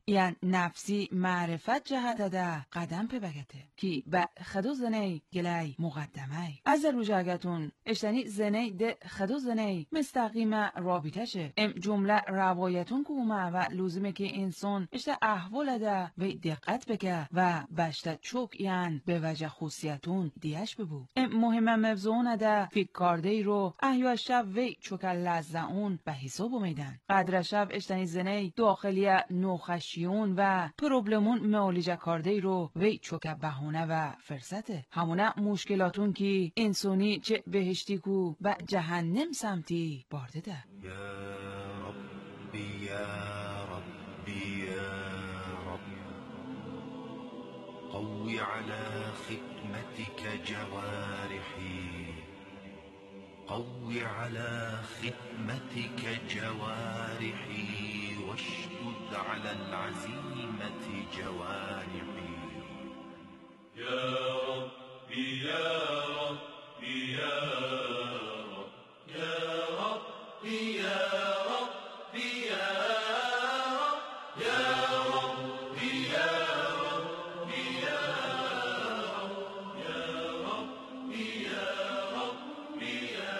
یعنی نفسی معرفت جهت ده قدم پی بگته کی به خدو زنی گلی مقدمه از روجاگتون اشتنی زنی ده خدو زنی مستقیم رابطشه ام جمله روایتون کومه و لزومه که انسان اشته احوال ده و دقت بکه و بشته چوک یعنی به وجه خصوصیتون دیش ببو ام مهمه مبزونه ده فکر کارده رو احیو شب وی چوک لزه اون به حساب میدن قدر شب اشتنی زنی داخلی نوخشیون و پروبلمون معالجه کارده رو وی چوک بهونه و فرصته همونه مشکلاتون که انسانی چه بهشتی کو و جهنم سمتی بارده ده یا ربی یا ربی یا رب قوی علی خدمتك جوارحی قوي على خدمتك جوارحي واشدد على العزيمة جوارحي يا ربي يا ربي يا رب يا ربي يا ربي يا رب يا ربي يا ربي يا رب يا ربي يا ربي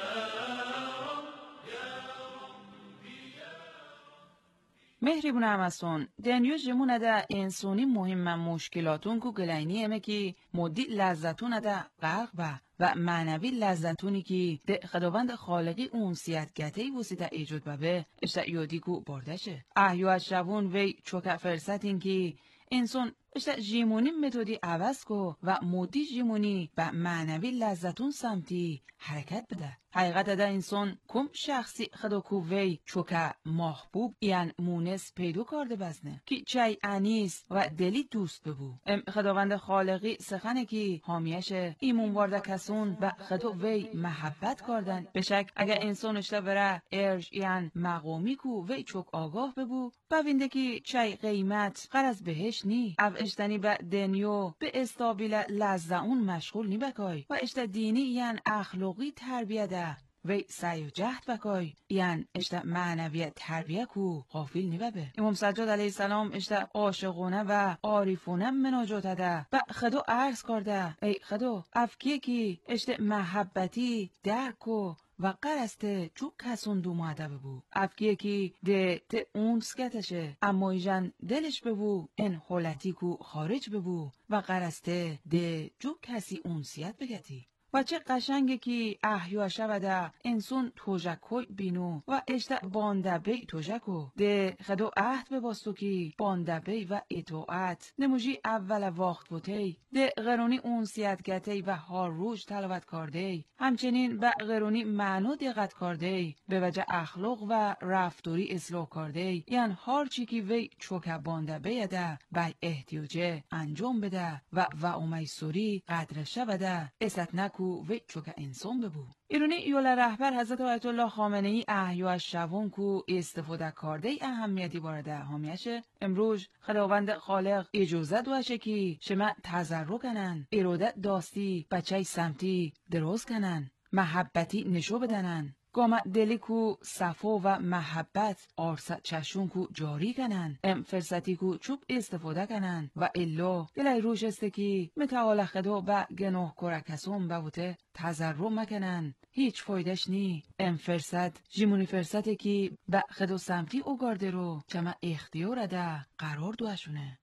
مهربون همسون دنیو جمونه ده انسانی مهم مشکلاتون که گلینی همه که مدی لذتون ده غرق به و معنوی لذتونی که ده خداوند خالقی اونسیت گتهی وسیده ایجاد ببه اشتا یادی که بردشه احیو از شبون وی چوک فرصتین که انسان اشتا جیمونی متودی عوض کو و مدی جیمونی و معنوی لذتون سمتی حرکت بده حقیقت ده انسان کم شخصی خدا کو وی چوکا محبوب یعن مونس پیدو کرده بزنه کی چای انیس و دلی دوست ببو ام خداوند خالقی سخنه کی حامیش ایمون وارده کسون و خدا وی محبت کردن بشک اگر انسان اشتا بره ارج یعن مقامی کو وی چوک آگاه ببو ببینده کی چای قیمت قرض بهش نی او اشتنی به دنیو به استابیل لزه اون مشغول نی بکای و اشتا دینی یعن اخلاقی تربیه ده وی سعی و جهد بکای یعن اشتا معنویت تربیه کو غافل نیبه امام سجاد علیه السلام اشتا عاشقونه و عارفونه مناجات ده و خدا عرض کرده ای خدا افکیه کی اشتا محبتی درکو و قرسته چو کسون دو ماده ببو افکیه کی ده ته اونسکتشه اما ایجان دلش ببو ان حالتی کو خارج ببو و قرسته ده جو کسی اونسیت بگتی و چه قشنگه که احیو شوده انسون توجکوی بینو و اشتا باندبی توجکو ده خدو عهد بباستو که باندبی و اطاعت نموجی اول وقت بوتی ده غرونی اونسیت گتی و هار روش تلاوت کرده همچنین به غرونی معنو دقت کرده به وجه اخلاق و رفتوری اصلاح کرده یعن هار چی که وی چوک باندبی ده به احتیاجه انجام بده و و امیسوری قدر شوده است نکو و چوک انسان ببو ایرونی یول رهبر حضرت آیت الله خامنه ای احیو از شوون کو استفاده کرده اهمیتی وارده حامیشه امروز خداوند خالق اجازه دوشه که شما تضرع کنن اراده داستی بچه سمتی دراز کنن محبتی نشو بدنن گام دلی کو صفا و محبت آرسا چشون کو جاری کنن ام فرصتی کو چوب استفاده کنن و الا دلی روش است که متعال خدا با گناه کرکسون بوته تضرع مکنن هیچ فایدش نی ام فرصت جیمونی فرصتی که با خدا سمتی اوگارده رو چما اختیار ده قرار دوشونه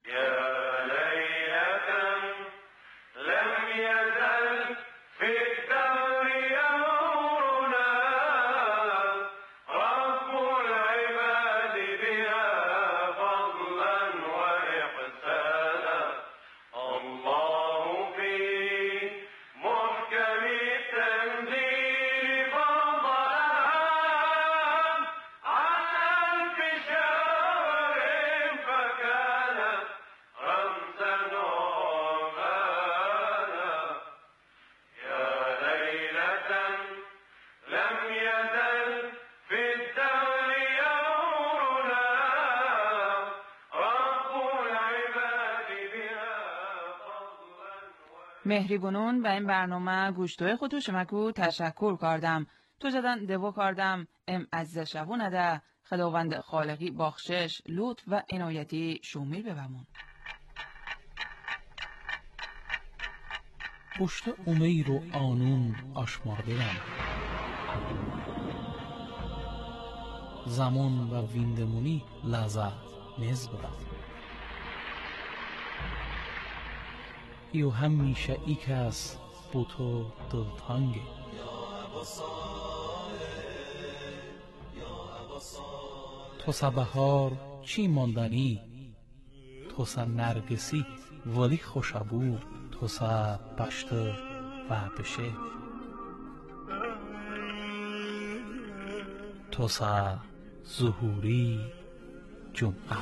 مهریبونون به این برنامه گوشتوی خودو شمکو تشکر کردم تو جدن دوو کردم ام عزیز شبونه ده خداوند خالقی بخشش، لطف و عنایتی شومیل ببمون. پشت امیر و آنون آشمارده‌ام، زمان و ویندمونی لذت نیز برد. ایو همیشه ای کس بو تو دلتنگه، تو سه بهار چی ماندنی، تو سه نرگسی ولی خوشبو، تو سه پشت و بشه، تو سه ظهوری جمعه.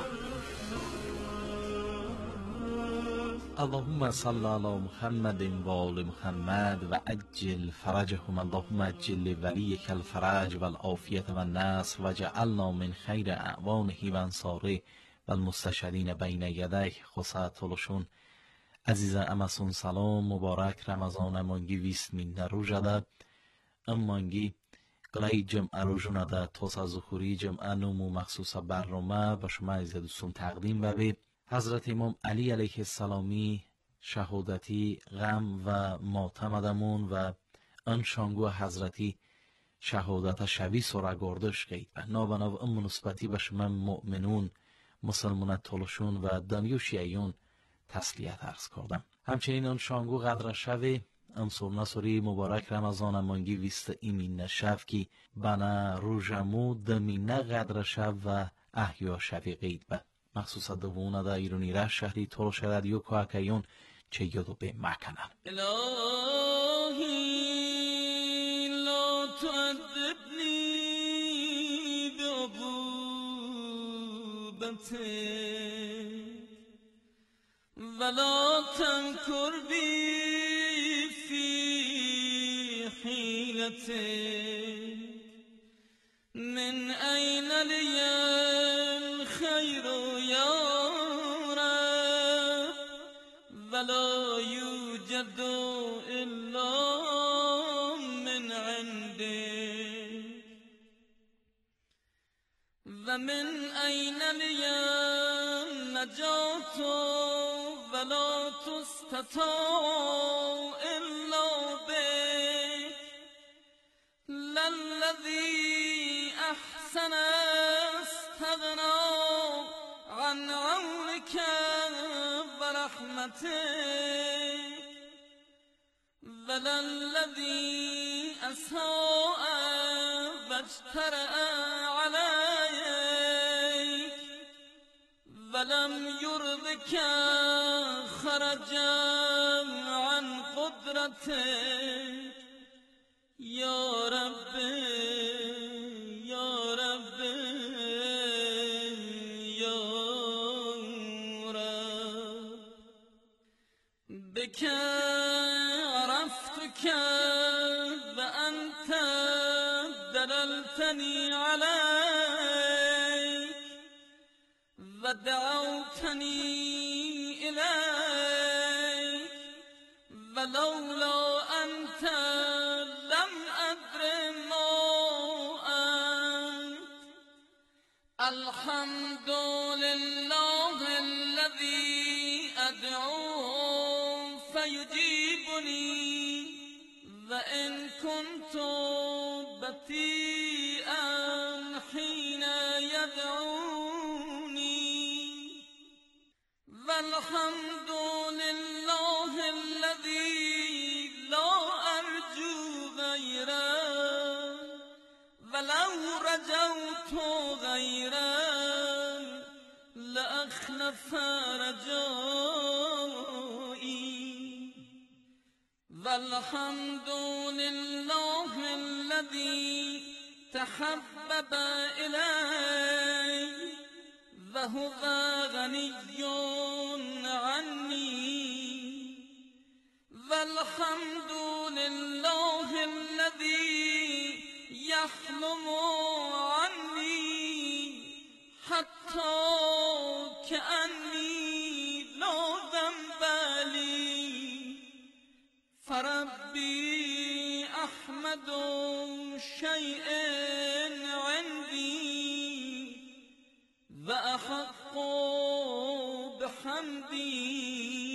اللهم صل على محمد و آل محمد و عجل فرجهم. اللهم عجل وليك الفرج و العافیت و النصر و جعلنا من خیر اعوانه و انصاره و المستشهدین بین یدیه. خسا تلوشون عزیز امسون سلام مبارک. رمضان مانگی ویست مین روژده ام مانگی قلعی جمعه روژونه توسا ظهوری جمعه نمو مخصوص برنامه به شما عزیز دوستون تقدیم ببید. حضرت امام علی علیه السلامی شهادتی غم و ماتم ادمون و ان شانگو حضرتی شهادت شوی سرگردش قید و نابناو ام نسبتی به شما مؤمنون مسلمان تلوشون و دانیوشیعیون تسلیت عرض کردم. همچنین ان شانگو قدر شوی ام سرنا سوری مبارک رمضان مانگی ویست ایمین شف کی بنا روژمو دمینه قدر شو و احیا شوی قید به مخصوصا دوونه دا ایرونی ره شهری تلوش رادیو کوهکیون چه یادو به مکنن. الهی لا تعذبنی بعقوبتك ولا تنكر بي في حيلتك من أين لي الخير يا رب ولا يوجد إلا من عندك ومن أين لي النجاة ولا تستطاع إلا بك للذي أحسن استغنى عن عونك ورحمتك وللذي أساء واجترأ عليك ولم يرضك خرجا عن قدرتك يا رب يا رب يا رب بك عرفتك وأنت دللتني عليك ودعوتني إليك ولولا أنت لم أدر ما أنت. الحمد لله الذي أدعو فيجيبني وإن كنت بطيئا حين يدعوني والحمد لله الذي لا أرجو غيره ولو رجوت غيره لأخلف رجائي والحمد لله الذي تحبب إلي وهو غني عني والحمد لله الذي يحلم عني حتى كأني لا ذنب لي فربي أحمد شيء عندي بحمدي.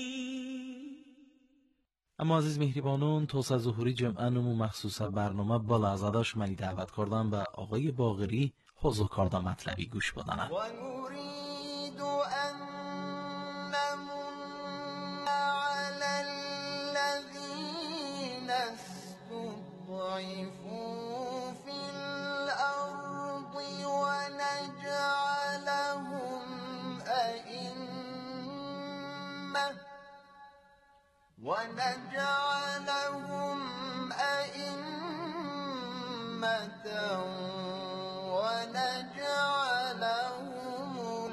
اما عزیز مهربانون توسعه ظهوری جمعه نمو مخصوص برنامه با لحظداش منی دعوت کردن و آقای باقری حضور کاردا مطلبی گوش بدنم. و نريد أن نمن على الذين استضعفوا في الأرض ونجعلهم أئمة ونجعلهم أئمة ونجعلهم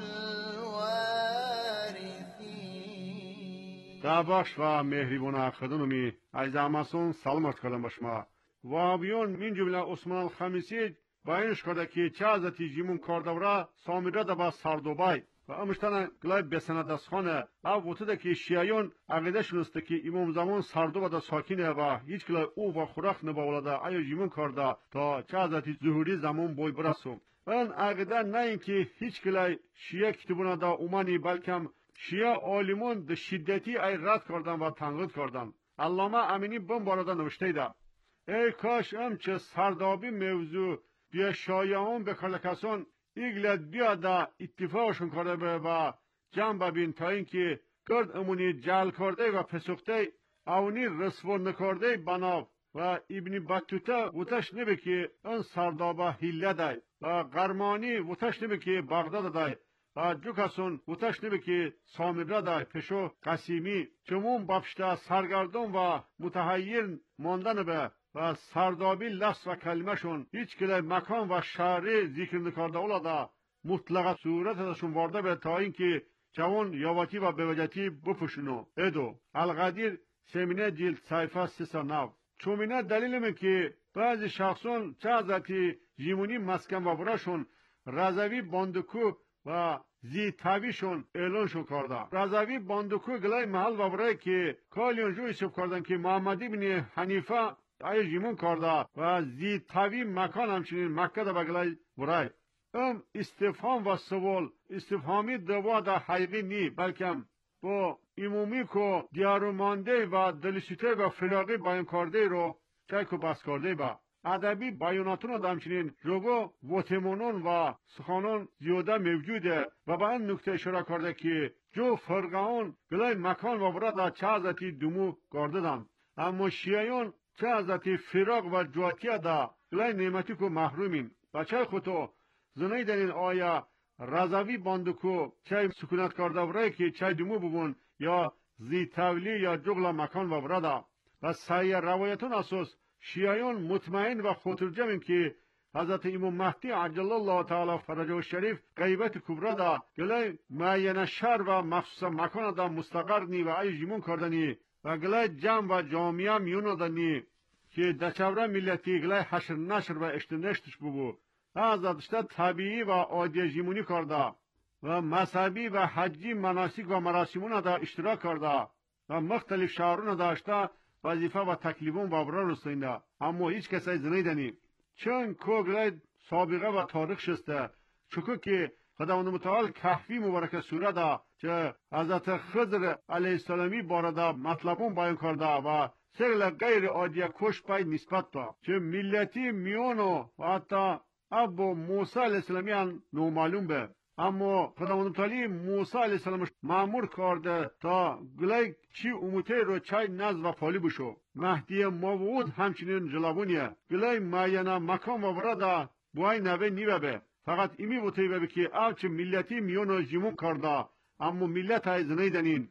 الوارثين. دعواش و مهربان خدمتمی از اماسون سلامت کردم باشما. و بیون من جمله عثمان الخمیسی باینش کرده که چه ازتی جیمون کردورا سامیره دا با سردوبای و امشتن گلای بسند از خانه او بوده که شیعیون عقیده شنسته که امام زمان سردوبا دا ساکینه و هیچ گلای او و خوراک نباولده ایو جیمون کرده تا چه ازتی ظهوری زمان بای برسوم. من عقیده نه اینکه هیچ گلای شیعه کتبونه دا اومانی بلکم شیعه عالمون ده شدتی ای رد کردن و تنقید کردن. علامه امینی بم بارده نوشته ده ای کاش ام چه سردابی موضوع بیا شایعون بکرده کسان ایگلت بیا دا اتفاقشون کرده به و جمع ببین تا اینکه کرد امونی جل کرده و پسخته اونی رسول نکرده بناب و ابن بطوطه وطش نبه که ان سردابه هیله دای و قرمانی وطش نبه که بغداد دای و جو کسون وطش نبه که سامره دای پشو قسیمی چمون بپشته سرگردون و متحیر ماندن به و سردابی لفظ و کلمهشون هیچ کلی مکان و شهری ذکر نکرده اولاده مطلقه صورت ازشون وارده به تا اینکه جوان یاوتی و بوجتی بپوشونو. ادو القدیر سمینه جلد صحیفه سیسا نو چومینه دلیلمه که بعضی شخصون چه ازتی جیمونی مسکن و براشون رضوی باندکو و زی تاویشون اعلانشون کرده. رضوی باندکو گلای محل و برای که کالیون جو ایسوب کردن که محمدی بن حنیفه ای جیمون کرده و زی تاوی مکان همچنین مکه دا بگلای برای ام استفهام و سوال استفهامی دوا دا حقیقی نی بلکم با ایمومی که دیارومانده و دلسوته و فلاقی بیان کرده رو چای که بس کرده با ادبی بیاناتون دا همچنین جوگو وطمونون و سخانون زیاده موجوده و با این نکته اشاره کرده که جو فرقهان گلای مکان و برای دا چه ازتی دمو کرده دن اما شیعیون چه ازتی فراق و جواتیه دا گلای نعمتی که محرومین و چه خودتو زنای در این آیا رضوی باندکو چه سکونت کرده برای که چه دمو ببون یا زی تولی یا جغل مکان و برادا و سعی روایتون اساس شیعیون مطمئن و خاطرجمین که حضرت امام مهدی عجل الله تعالی فرجه الشریف غیبت کبرا دا گلای معین شهر و مخصوص مکان دا مستقر نی و ای جیمون کردنی و گلای جمع و جامعه میونو دنی که دچوره ملتی گلای حشر نشر و اشتنشتش ببو ازادشتا طبیعی و عادی جیمونی کرده و مذهبی و حجی مناسک و مراسمون دا اشتراک کرده و مختلف شهرون داشته وظیفه و تکلیفون و ابرار رسینده اما هیچ کسی زنیدنی چون کوگلای سابقه و تاریخ شسته چکو که خداوند متعال کهفی مبارک سوره دا که حضرت خضر علیه السلامی بارده مطلبون بیان کرده و سرل غیر عادی کش پای نسبت دا که ملتی میونو و حتی ابو موسی علیه السلامی هم نومعلوم به اما خداوند متعالی موسی علیه السلام مامور کرده تا گلای چی اموته رو چای نز و پالی بشو مهدی موعود همچنین جلابونیه گلای معینه مکان و برادا بوای نوه نیوه به فقط ایمی بوته به که اوچه ملتی میونو جیمون کرده اما ملت های زنیدنین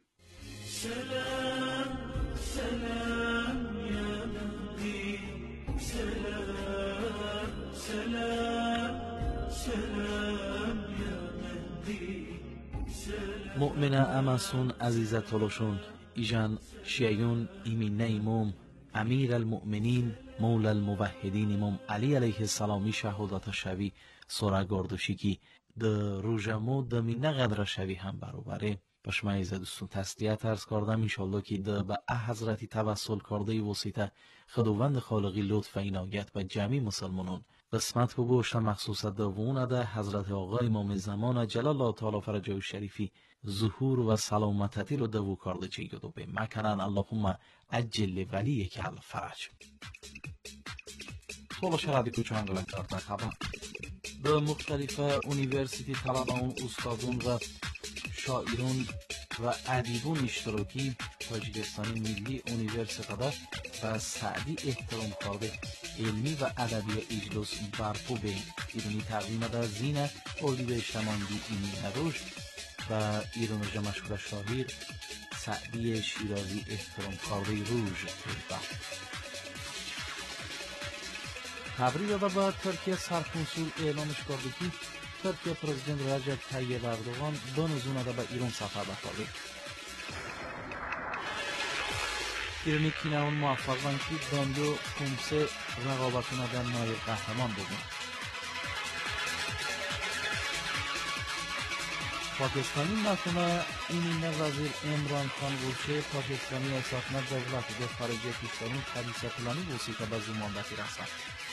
سلام سلام یا مهدی سلام سلام سلام یا مهدی سلام مؤمنه امسون عزیزه تلوشون ایجان شیعیون ایمین نیموم امیر المؤمنین مولا الموحدین امام علی علیه السلامی شهادت شوی سوره گردوشی که ده روژمو ده می نقدر شوی هم برابره باش معیزه دوستون تسلیت ارز کردم انشالله که ده به حضرتی توسل کرده وسیطه خداوند خالقی لطف و عنایت به جمعی مسلمانان قسمت bu boşta مخصوص دوونه ده حضرت آقا امام زمان جلال الله تعالی فرجه شریفی ظهور و سلامتی رو دو کرده چیگه دو به مکنن اللهم عجل ولی که الفرج طول شرادی کوچه انگلک دارده خبر به مختلف اونیورسیتی طلبان استادون و شاعرون و ادیبون اشتراکی تاجیکستانی ملی اونیورسیته و سعدی احترام کرده علمی و ادبی اجلاس برپو به ایرانی تقدیم در زینه اردی به اجتماعی اینی نروش و ایرانوژه مشهور شاهیر سعدی شیرازی احترام کرده روژ و خبری داده با ترکیه سرکنسول اعلامش کرده که ترکیه پرزیدنت رجب طیب اردوغان دو نزونه به ایران سفر بخورده. ایرانی کینه‌ون موفقن که دانیو کمسه رقابتونه در نایب قهرمان بودن. پاکستانی مکنه این وزیر عمران خان بوچه پاکستانی اسافنه دولت به خارجی کشورین خلیصه پلانی بوسی که به زماندتی رسند.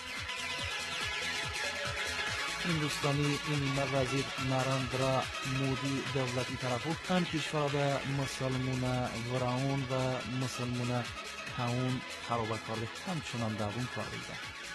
هندوستانی این وزیر نراندرا مودی دولتی طرفو هم کشور به مسلمون وراون و مسلمون تاون خرابه کرده همچنان دوون کرده.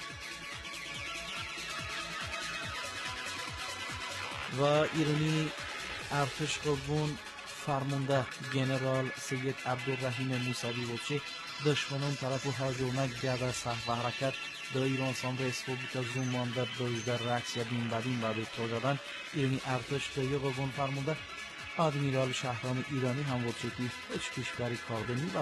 و ایرانی ارتش قوون فرمانده جنرال سید عبدالرحیم موسوی بوچه دشمنان طرفو هاجمه گرده صحو حرکت در ایران سان ریسپوبلیکا زومان در دویده رکس یا بین بدین و به تو دادن ایرانی ارتش در قوون فرمانده آدمیرال شهرام ایرانی هم بوچه که هیچ کشوری کارده نی